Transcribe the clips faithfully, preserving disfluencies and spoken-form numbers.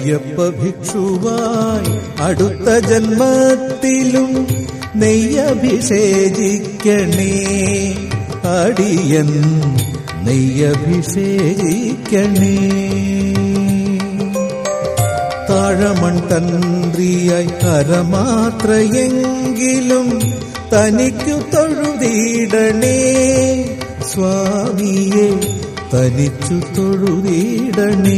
അയ്യപ്പ ഭിക്ഷുവായി അടുത്ത ജന്മത്തിലും നെയ്യഭിഷേചിക്കണേ അടിയൻ നെയ്യഭിഷേചിക്കണേ. താഴമൺ തന്ത്രിയായി അരമാത്രയെങ്കിലും തനിക്കു തൊഴുതിടണേ സ്വാമിയെ തനിച്ചു തൊഴുതിടണേ.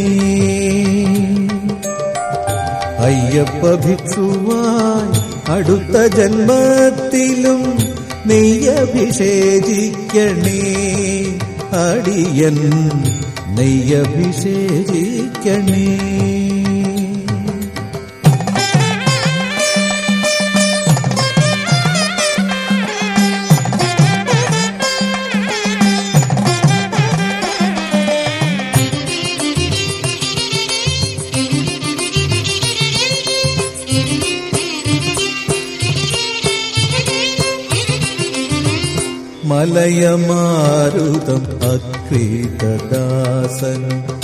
അയ്യപ്പ ഭിക്ഷുവായി അടുത്ത ജന്മത്തിലും നെയ്യഭിഷേചിക്കണേ അടിയൻ നെയ്യഭിഷേചിക്കണേ. മലയമാരുതം അക്രീതദാസൻ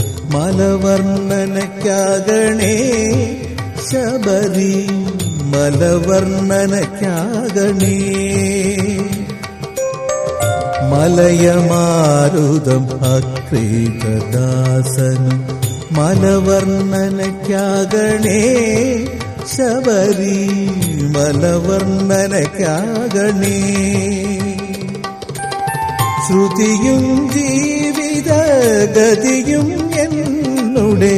മലവർണ്ണനയ്ക്കാകണേ ശബരി മലവർണ്ണനയ്ക്കാകണേ. മലയമാരുതം അക്രീതദാസൻ മലവർണ്ണനയ്ക്കാകണേ ശബരി മലവർണ്ണനയ്ക്കാകണേ. ശ്രുതിയും ജീവിത ഗതിയും എന്നുടെ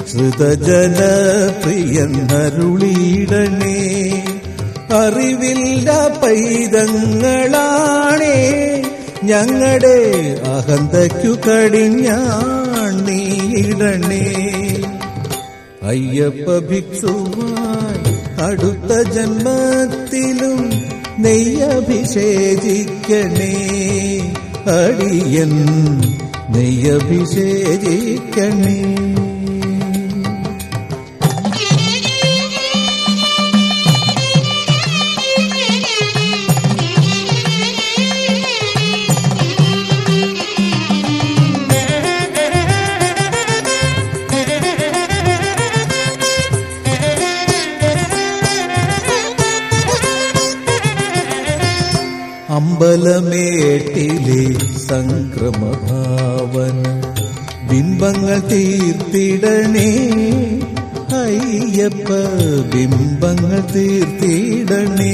ശ്രുതജനപ്രിയന്നരുളിയിടണേ. അറിവില്ല പൈതങ്ങളാണേ ഞങ്ങളുടെ അഹന്തയ്ക്കു കടിഞ്ഞാണിയിടണേ. അയ്യപ്പ ഭിക്ഷുവായി അടുത്ത ജന്മത്തിലും നെയ്യഭിഷേചിക്കണേ അടിയൻ നെയ്യഭിഷേചിക്കണേ. അമ്പലമേട്ടിലെ സംക്രമഭാവന ബിംബങ്ങൾ തീർത്തിടണേ അയ്യപ്പ ബിംബങ്ങൾ തീർത്തിടണേ.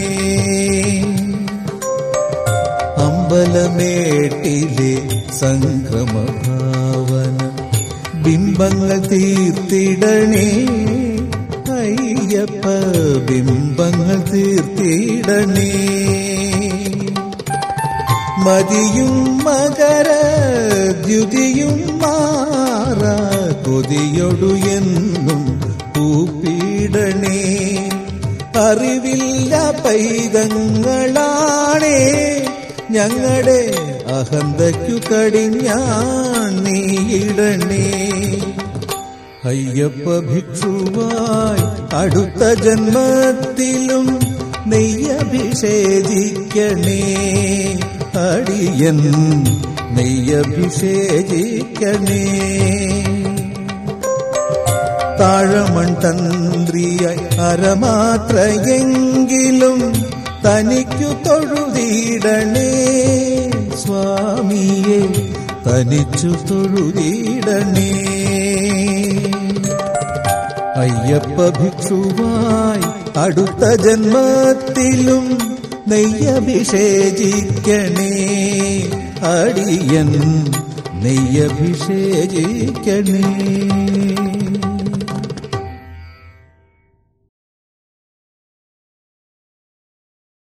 അമ്പലമേട്ടിലെ സംക്രമഭാവന ബിംബങ്ങൾ തീർത്തിടണേ അയ്യപ്പ ബിംബങ്ങൾ തീർത്തിടണേ. മതിയും മകര ദ്യുതിയും മാറ കൊതിയൊടു എന്നും കൂപ്പിടണേ. അറിവില്ല പൈതങ്ങളാണേ ഞങ്ങളുടെ അഹന്തയ്ക്കു കടിഞ്ഞാണിയിടണേ. അയ്യപ്പ ഭിക്ഷുവായി അടുത്ത ജന്മത്തിലും നെയ്യഭിഷേചിക്കണേ അടിയൻ നെയ്യഭിഷേചിക്കണേ. താഴമൺ തന്ത്രിയായി അരമാത്രയെങ്കിലും തനിക്കു തൊഴുതിടണേ സ്വാമിയെ തനിച്ചു തൊഴുതിടണേ. അയ്യപ്പ ഭിക്ഷുവായി അടുത്ത ജന്മത്തിലും നെയ്യഭിഷേചിക്കണേ അടിയൻ നെയ്യഭിഷേചിക്കണേ.